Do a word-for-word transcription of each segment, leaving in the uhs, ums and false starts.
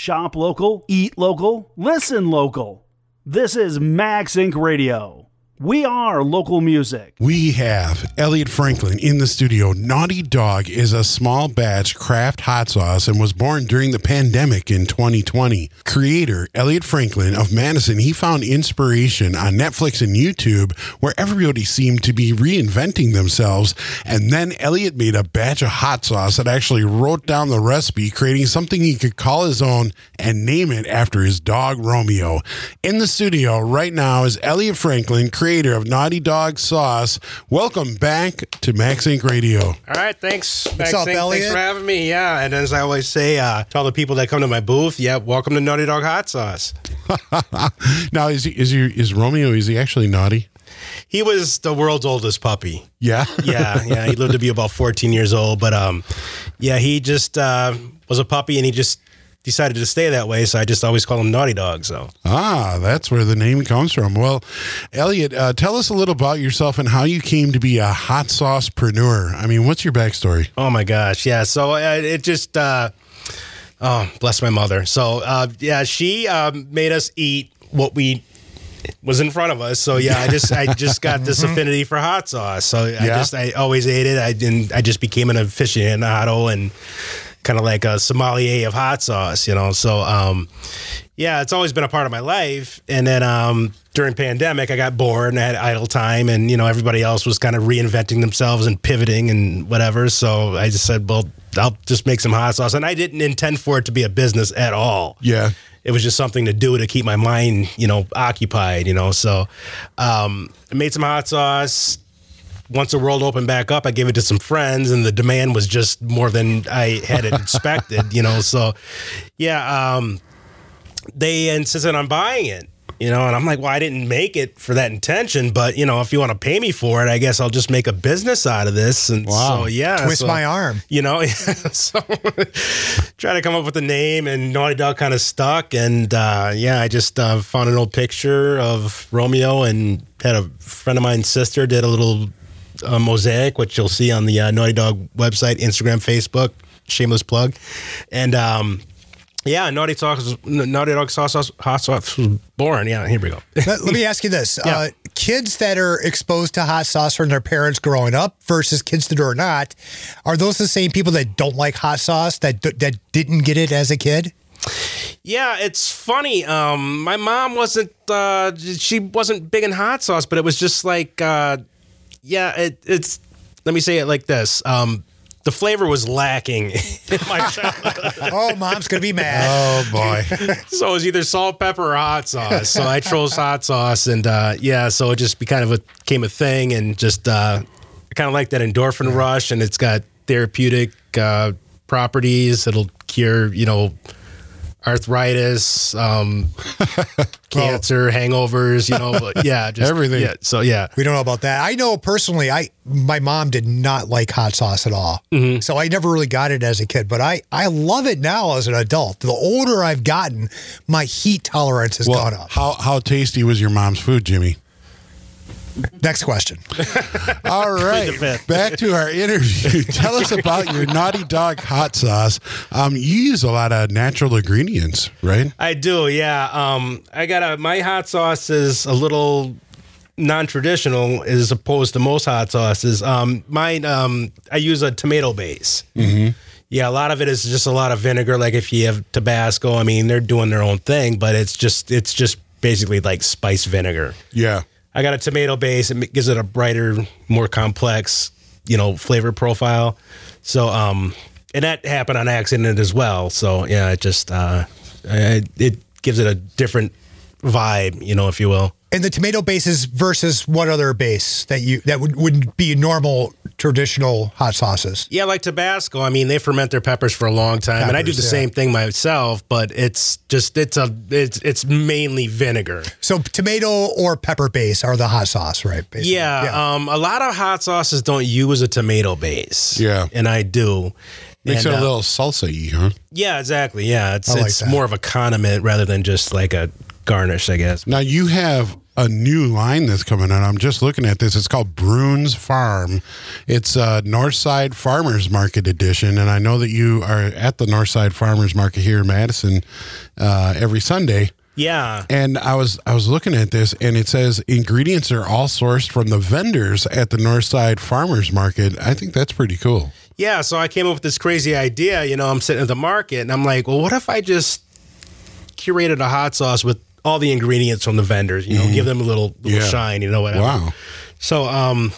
Shop local, eat local, listen local. This is Max Incorporated. Radio. We are local music. We have Elliot Franklin in the studio. Naughty Dog is a small batch craft hot sauce and was born during the pandemic in twenty twenty. Creator Elliot Franklin of Madison, he found inspiration on Netflix and YouTube where everybody seemed to be reinventing themselves. And then Elliot made a batch of hot sauce that actually wrote down the recipe, creating something he could call his own and name it after his dog, Romeo. In the studio right now is Elliot Franklin, creator creator of Naughty Dog Sauce. Welcome back to Max Incorporated. Radio. All right, thanks. What's Max up, Inc. Elliot? Thanks for having me. Yeah, and as I always say uh, to all the people that come to my booth, yeah, welcome to Naughty Dog Hot Sauce. Now, is he, is he, is Romeo? Is he actually naughty? He was the world's oldest puppy. Yeah, yeah, yeah. He lived to be about fourteen years old, but um, yeah, he just uh, was a puppy, and he just decided to stay that way, so I just always call him Naughty Dog. So ah, that's where the name comes from. Well, Elliot, uh, tell us a little about yourself and how you came to be a hot saucepreneur. I mean, what's your backstory? Oh my gosh, yeah. So uh, it just, uh, oh, bless my mother. So uh, yeah, she um, made us eat what we was in front of us. So yeah, I just I just got this affinity for hot sauce. So I Yeah. just I always ate it. I didn't. I just became an aficionado and kind of like a sommelier of hot sauce, you know. So um, yeah, it's always been a part of my life. And then um, during pandemic, I got bored and I had idle time, and you know everybody else was kind of reinventing themselves and pivoting and whatever. So I just said, well, I'll just make some hot sauce, and I didn't intend for it to be a business at all. Yeah. It was just something to do to keep my mind, you know, occupied, you know. So um, I made some hot sauce. Once the world opened back up, I gave it to some friends, and the demand was just more than I had expected, you know. So, yeah, um, they insisted on buying it, you know, and I'm like, well, I didn't make it for that intention, but, you know, if you want to pay me for it, I guess I'll just make a business out of this. And Wow. so, yeah. Twist so, my arm. You know, so try to come up with a name, and Naughty Dog kind of stuck. And uh, yeah, I just uh, found an old picture of Romeo and had a friend of mine's sister did a little uh, mosaic, which you'll see on the uh, Naughty Dog website, Instagram, Facebook, shameless plug. And um, yeah, Naughty Dog, Naughty Dog sauce, sauce, hot sauce was born. Yeah, here we go. Let, let me ask you this. Yeah. Uh, kids that are exposed to hot sauce from their parents growing up versus kids that are not, are those the same people that don't like hot sauce, that that didn't get it as a kid? Yeah, it's funny. Um, my mom wasn't, uh, she wasn't big in hot sauce, but it was just like, uh, yeah, it, it's, let me say it like this. Um, the flavor was lacking in my childhood. Oh, mom's going to be mad. Oh, boy. So it was either salt, pepper, or hot sauce. So I chose hot sauce, and uh, yeah, so it just be kind of a, became a thing, and just uh, I kind of like that endorphin rush, and it's got therapeutic uh, properties. It'll cure, you know, arthritis, um, cancer, hangovers, you know, but yeah, just Everything. Yeah, so yeah. We don't know about that. I know personally, I my mom did not like hot sauce at all. Mm-hmm. So I never really got it as a kid, but I, I love it now as an adult. The older I've gotten, my heat tolerance has Well, gone up. how how tasty was your mom's food, Jimmy? Next question. All right, fifth. back to our interview. Tell us about your Naughty Dog hot sauce. Um, you use a lot of natural ingredients, right? I do, yeah. Um, I got a, my hot sauce is a little non-traditional as opposed to most hot sauces. Um, mine, um, I use a tomato base. Mm-hmm. Yeah, a lot of it is just a lot of vinegar. Like if you have Tabasco, I mean, they're doing their own thing, but it's just it's just basically like spice vinegar. Yeah. I got a tomato base. It gives it a brighter, more complex, you know, flavor profile. So, um, and that happened on accident as well. So, yeah, it just, uh, it, it gives it a different vibe, you know, if you will. And the tomato bases versus what other base that you that would, would be normal traditional hot sauces? Yeah, like Tabasco. I mean, they ferment their peppers for a long time, and I do the Peppers, yeah. same thing myself. But it's just it's a it's it's mainly vinegar. So tomato or pepper base are the hot sauce, right? Basically. Yeah, Um, a lot of hot sauces don't use a tomato base. Yeah. and I do. Makes And, it a uh, little salsa-y, huh? Yeah, exactly. Yeah, it's I like it's that. more of a condiment rather than just like a garnish, I guess. Now you have a new line that's coming out. I'm just looking at this. It's called Bruins Farm. It's a Northside Farmers Market edition, and I know that you are at the Northside Farmers Market here in Madison uh, every Sunday. Yeah. And I was I was looking at this, and it says ingredients are all sourced from the vendors at the Northside Farmers Market. I think that's pretty cool. Yeah, so I came up with this crazy idea. You know, I'm sitting at the market, and I'm like, well, what if I just curated a hot sauce with all the ingredients from the vendors, you know, mm-hmm. give them a little, little yeah. shine, you know, whatever. Wow. So um,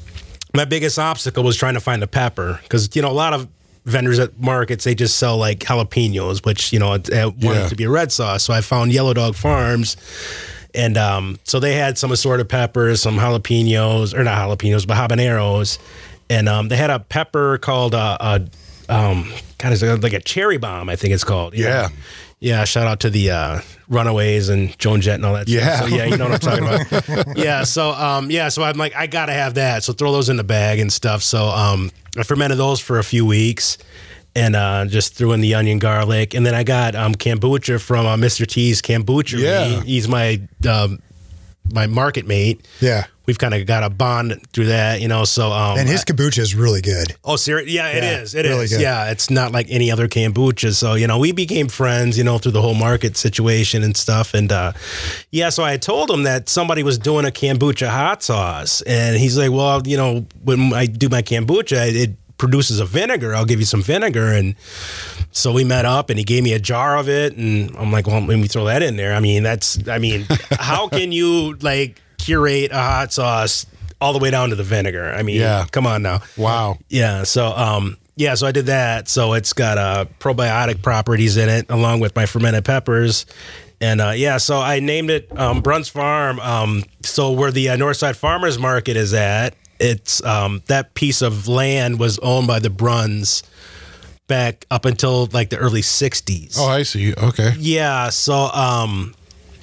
my biggest obstacle was trying to find a pepper because, you know, a lot of vendors at markets, they just sell like jalapenos, which, you know, I wanted yeah. to be a red sauce. So I found Yellow Dog Farms. And um, so they had some assorted peppers, some jalapenos, or not jalapenos, but habaneros. And um, they had a pepper called, uh, uh, um, God, it's like a cherry bomb, I think it's called. Yeah. Know? Yeah, shout out to the uh, Runaways and Joan Jett and all that yeah. stuff. So, yeah, you know what I'm talking about. yeah, so, um, yeah, so I'm like, I got to have that. So throw those in the bag and stuff. So um, I fermented those for a few weeks and uh, just threw in the onion, garlic. And then I got um, kombucha from uh, Mister T's Kombucha. Yeah. He, he's my um, my market mate. Yeah. We've kind of got a bond through that, you know, so... Um, and his kombucha is really good. Oh, serious? Yeah, it yeah, is. It really is. Good. Yeah, it's not like any other kombucha. So, you know, we became friends, you know, through the whole market situation and stuff. And, uh, yeah, so I told him that somebody was doing a kombucha hot sauce. And he's like, well, you know, when I do my kombucha, it produces a vinegar. I'll give you some vinegar. And so we met up and he gave me a jar of it. And I'm like, well, let me throw that in there. I mean, that's, I mean, how can you, like, curate a hot sauce all the way down to the vinegar? I mean, yeah. come on now. Wow. Yeah. So, um, yeah, so I did that. So it's got uh, probiotic properties in it, along with my fermented peppers. And uh, yeah, so I named it um, Bruns Farm. Um, so where the uh, Northside Farmers Market is at, it's um, that piece of land was owned by the Bruns back up until like the early sixties. Oh, I see. Okay. Yeah. So, um,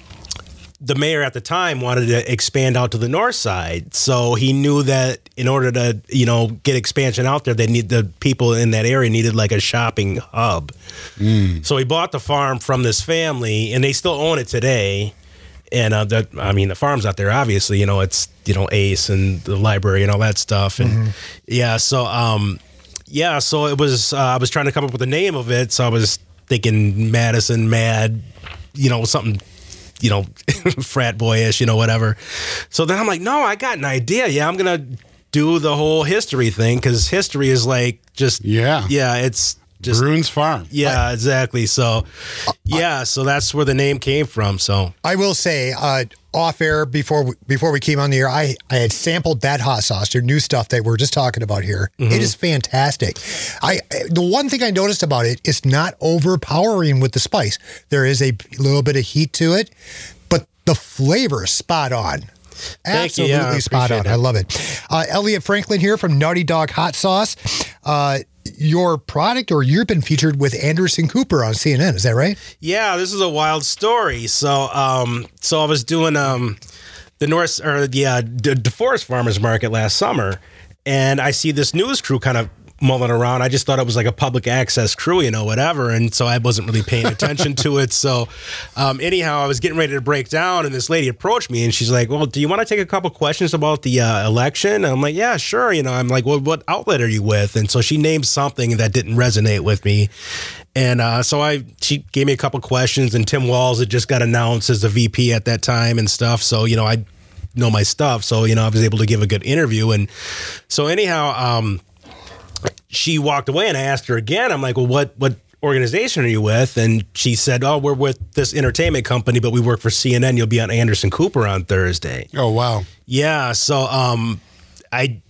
the mayor at the time wanted to expand out to the north side. So he knew that in order to, you know, get expansion out there, they need the people in that area needed like a shopping hub. Mm. So he bought the farm from this family and they still own it today. And uh, that, I mean, the farm's out there, obviously, you know, it's, you know, Ace and the library and all that stuff. And mm-hmm. yeah, so, um, yeah, so it was, uh, I was trying to come up with a name of it. So I was thinking Madison Mad, you know, something, you know, frat boyish, you know, whatever. So then I'm like, no, I got an idea. Yeah, I'm going to do the whole history thing because history is like just, yeah, yeah, it's just Bruins Farm. Yeah, I, exactly. So, yeah, so that's where the name came from. So I will say, uh, off air before we, before we came on the air, I, I had sampled that hot sauce, your new stuff that we're just talking about here. Mm-hmm. It is fantastic. I the one thing I noticed about it is not overpowering with the spice. There is a little bit of heat to it, but the flavor is spot on. Absolutely yeah, spot on. It. I love it. Uh, Elliot Franklin here from Naughty Dog Hot Sauce. Uh, your product, or you've been featured with Anderson Cooper on C N N, is that right? Yeah, this is a wild story. So, um, so I was doing um, the North or the uh, De- DeForest Farmers Market last summer, and I see this news crew kind of mulling around. I just thought it was like a public access crew, you know, whatever. And so I wasn't really paying attention to it. So um, anyhow, I was getting ready to break down and this lady approached me and she's like, well, do you want to take a couple questions about the uh, election? And I'm like, yeah, sure. You know, I'm like, well, what outlet are you with? And so she named something that didn't resonate with me. And uh, so I, she gave me a couple questions and Tim Walz had just got announced as the V P at that time and stuff. So, you know, I know my stuff. So, you know, I was able to give a good interview. And so anyhow, um, she walked away and I asked her again. I'm like, well, what, what organization are you with? And she said, oh, we're with this entertainment company, but we work for C N N. You'll be on Anderson Cooper on Thursday. Oh, wow. Yeah. So um, I,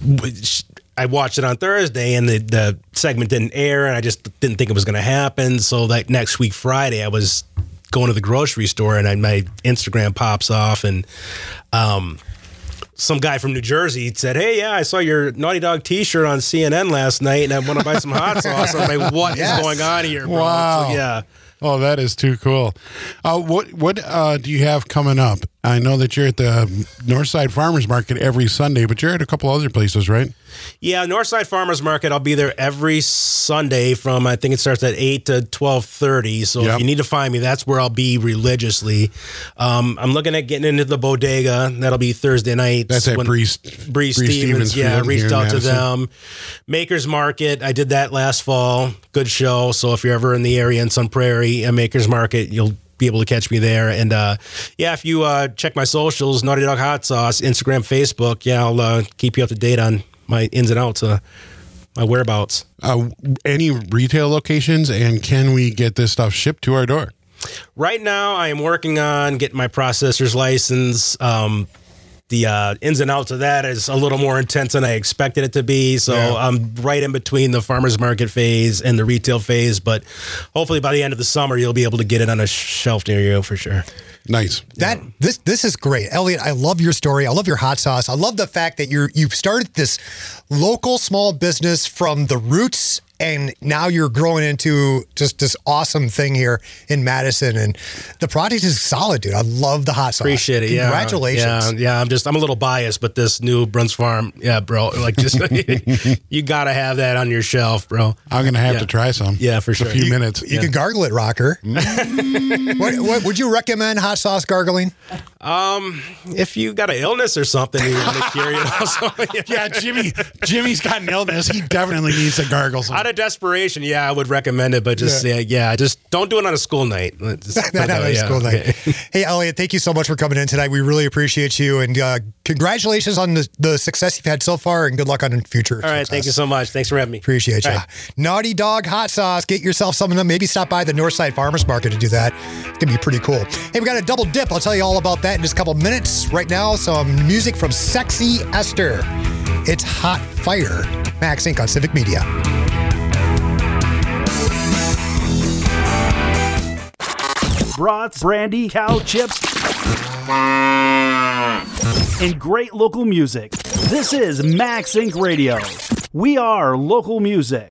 I watched it on Thursday and the, the segment didn't air and I just didn't think it was going to happen. So like next week, Friday, I was going to the grocery store and I, my Instagram pops off and, um, some guy from New Jersey said, hey, yeah, I saw your Naughty Dog t-shirt on C N N last night and I want to buy some hot sauce. I'm like, what yes. is going on here, bro? Wow. So, yeah. Oh, that is too cool. Uh, what what uh, do you have coming up I know that you're at the Northside Farmers Market every Sunday, but you're at a couple other places, right? Yeah, Northside Farmers Market. I'll be there every Sunday from, I think it starts at eight to twelve thirty. So Yep. if you need to find me, that's where I'll be religiously. Um, I'm looking at getting into the bodega. That'll be Thursday night. That's at when- Bree, Bree Stevens. Yeah, Field reached here in out to Madison. them. Makers Market. I did that last fall. Good show. So if you're ever in the area in Sun Prairie, a Makers Market, you'll be able to catch me there. And uh, yeah, if you uh, check my socials, Naughty Dog Hot Sauce, Instagram, Facebook, yeah, I'll uh, keep you up to date on my ins and outs, uh, my whereabouts. Uh, any retail locations, and can we get this stuff shipped to our door? Right now, I am working on getting my processor's license. Um, the uh, ins and outs of that is a little more intense than I expected it to be. So Yeah. I'm right in between the farmer's market phase and the retail phase. But hopefully by the end of the summer, you'll be able to get it on a shelf near you for sure. Nice. That this this is great, Elliot. I love your story. I love your hot sauce. I love the fact that you're you've started this local small business from the roots, and now you're growing into just this awesome thing here in Madison. And the product is solid, dude. I love the hot sauce. Appreciate it. Yeah. Congratulations. Yeah. Yeah. I'm just, I'm a little biased, but this new Bruns Farm, yeah, bro, like just, you got to have that on your shelf, bro. I'm going to have Yeah. to try some. Yeah, for A sure. few You- minutes. You can gargle it, Rocker. what, what would you recommend hot sauce gargling? Um, if you got an illness or something, you want to cure, you know, so, yeah. Yeah, Jimmy. Jimmy's got an illness. He definitely needs to gargle some. Out of desperation, yeah, I would recommend it, but just yeah, yeah, just don't do it on a school night. Just put Not that- on a yeah, school night. okay. Hey, Elliot, thank you so much for coming in tonight. We really appreciate you, and uh, congratulations on the, the success you've had so far, and good luck on the future. All right, thank you so much. Thanks for having me. Appreciate you. All right. Naughty Dog Hot Sauce. Get yourself some of them. Maybe stop by the Northside Farmers Market to do that. It's going to be pretty cool. Hey, we got a double dip. I'll tell you all about that in just a couple minutes. Right now, some music from Sexy Esther. It's Hot Fire. Max Inc on Civic Media. Brats, brandy, cow chips, and great local music. This is Max Inc Radio. We are local music.